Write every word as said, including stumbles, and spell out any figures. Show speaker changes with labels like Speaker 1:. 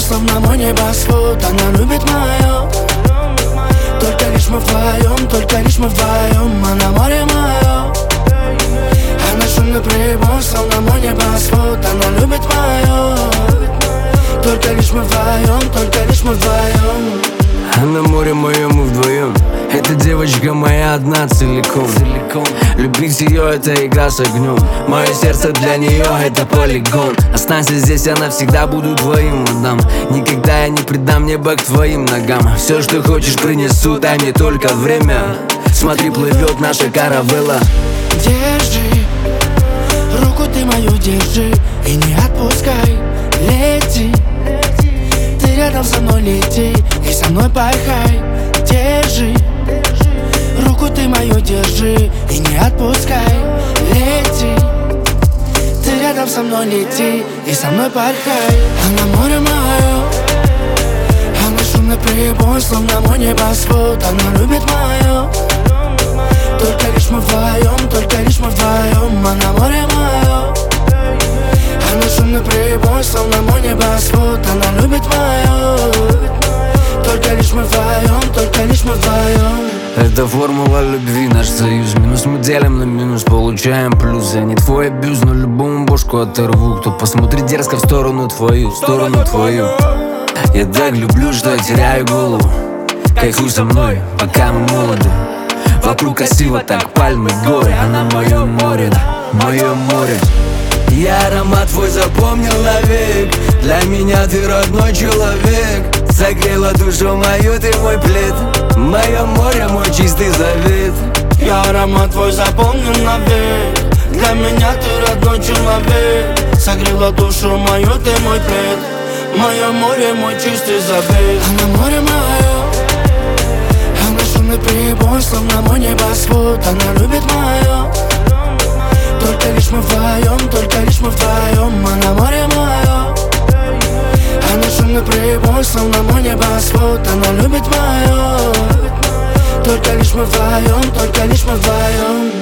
Speaker 1: словно мой небосвод. Она любит мое, только лишь мы вдвоем, только лишь мы вдвоем. Она море мое, она шумный прибой, словно мой небосвод. Она любит мое, только лишь мы вдвоем, только лишь мы вдвоем.
Speaker 2: Она море мое, мы вдвоем. Эта девочка моя одна целиком. Любить ее — это игра с огнем. Мое сердце для нее — это полигон. Останься здесь, я навсегда буду твоим, мадам. Никогда я не предам небо к твоим ногам. Все, что хочешь, принесу, дай мне только время. Смотри, плывет наша каравелла.
Speaker 1: Держи, руку ты мою держи и не отпускай. Лети, ты рядом со мной лети и со мной порхай. Держи, руку ты мою держи и не отпускай. Лети, ты рядом со мной лети и со мной порхай. Она море мое, она шумный прибой, словно мой небосвод. Она любит мое, только лишь мы вдвоем, только лишь мы вдвоем. Она море мое, она шумный прибой, словно мой небосвод. Она любит мое, только лишь мы вдвоем, только лишь мы вдвоем.
Speaker 2: Это формула любви, наш союз. Минус мы делим на минус, получаем плюс. Я не твой абьюз, но любому бошку оторву. Кто посмотрит дерзко в сторону твою, в сторону твою. Я так люблю, что я теряю голову. Кайфуй со мной, пока мы молоды. Вокруг красиво так, пальмы, горы. Она мое море, мое море. Я аромат твой запомнил навек. Для меня ты родной человек. Согрела душу мою, ты мой плед. Мое море, мой чистый завет.
Speaker 1: Я аромат твой запомнил навек. Для меня ты родной человек. Согрела душу мою, ты мой плед. Мое море, мой чистый завет. Она море мое, она шумный прибой, словно мой небосвод. Она любит мое, только лишь мы вдвоем, только лишь мы вдвоем. Она море мое, она шумный прибой, словно мой небосвод. Она любит мое, только лишь мы вдвоем, только лишь мы вдвоем.